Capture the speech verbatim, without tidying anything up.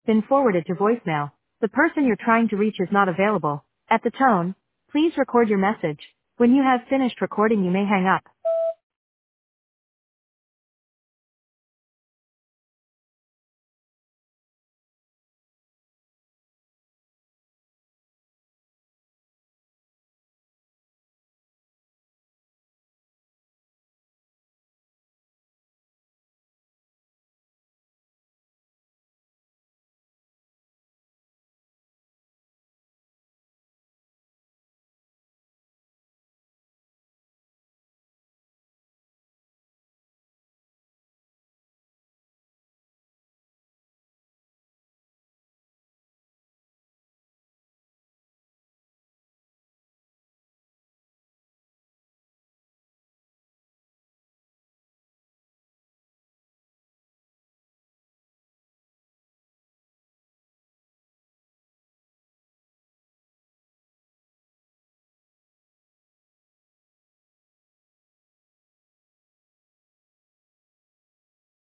been forwarded to voicemail. The person you're trying to reach is not available. At the tone, please record your message. When you have finished recording, you may hang up.